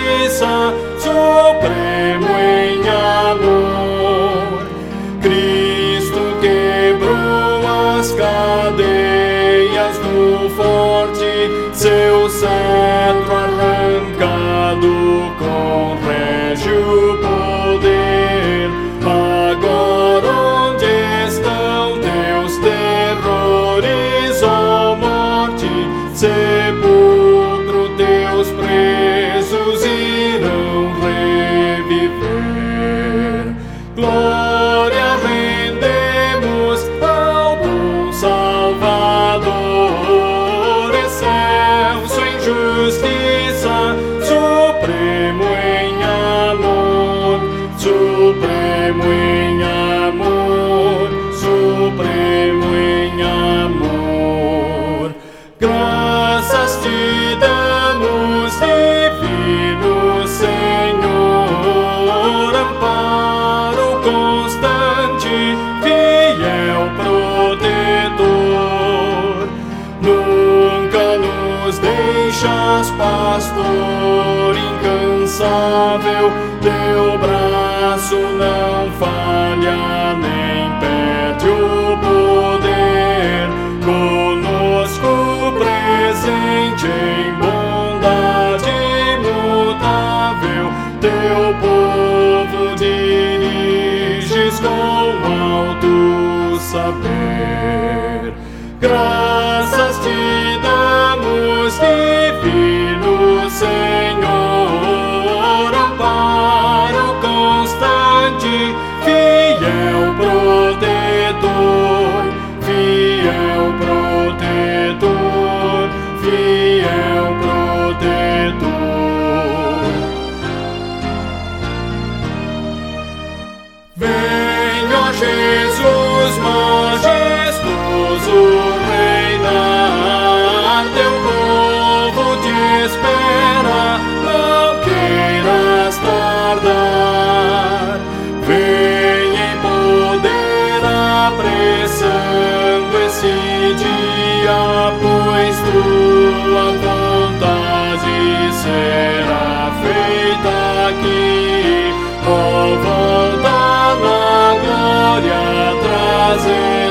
justiça, supremo em amor. Cristo quebrou as cadeias do forte, seu cetro arrancado com régio poder. Agora onde estão teus terrores, ó morte? Sepulcro, teus presos irão reviver. Glória rendemos ao bom Salvador, excelso em justiça, supremo em amor, supremo em amor, supremo em amor. Graças te damos, divino Senhor, amparo constante, fiel protetor. Nunca nos deixas, pastor incansável, teu braço não falha, nem perde o poder. Conosco presente em bondade imutável, teu povo diriges com alto saber. Graças te damos, divino Senhor, amparo constante, fiel protetor, fiel protetor, fiel protetor. Venha, ó Jesus majestoso, reinar, teu povo te espera, não queiras tardar. Venha em poder apressando esse dia, pois tua vontade será feita aqui. Ó, volta na glória trazer